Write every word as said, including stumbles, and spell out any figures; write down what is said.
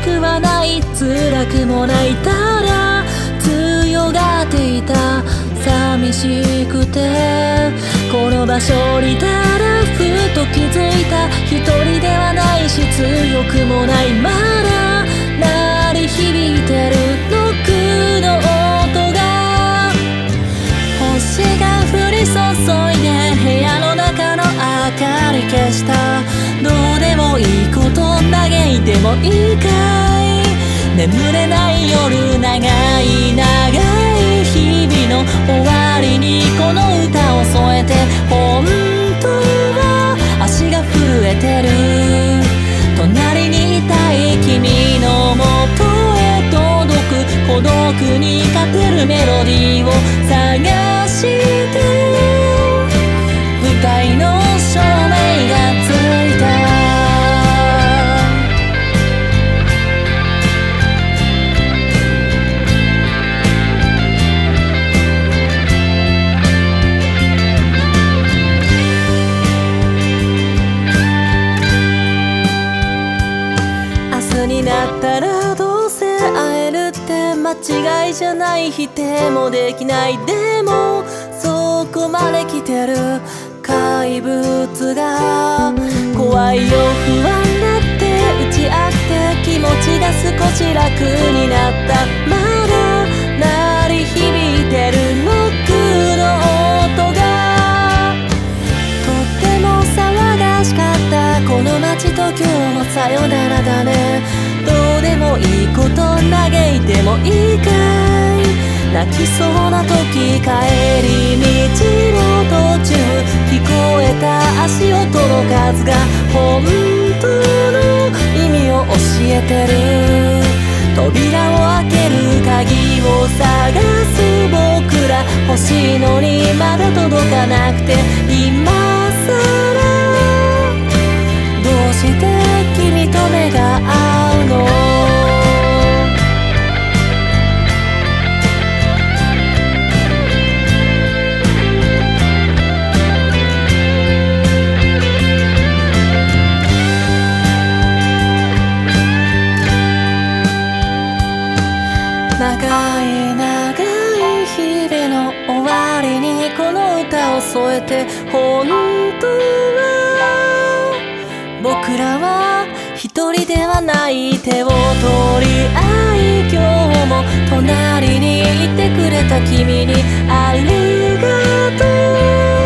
くはない辛くもないただ強がっていた寂しくてこの場所にいたらふと気づいた一人ではないし強くもないまだ鳴り響いてるノックの音が星が降り注いで部屋の中の明かり消したどうでもいいこと嘆いてもいいかい眠れない夜長い長い日々の終わりにこの歌を添えて本当は足が震えてる隣にいたい君の元へ届く孤独に勝てるメロディーを探して舞台の照明がついたになったらどうせ会えるって間違いじゃない否定もできないでもそこまで来てる怪物が怖いよ不安だって打ち合って気持ちが少し楽になったまだ鳴り響いてるノックの音がとっても騒がしかったこの街と今日もさよならだねどうでもいいこと嘆いてもいいかい泣きそうな時帰り道の途中聞こえた足音の数が本当の意味を教えてる扉を開ける鍵を探す僕ら欲しいのにまだ届かなくて今さらどうして君と目が合うの長い長い日々の終わりにこの歌を添えて本当は僕らは一人ではない手を取り合い今日も隣にいてくれた君にありがとう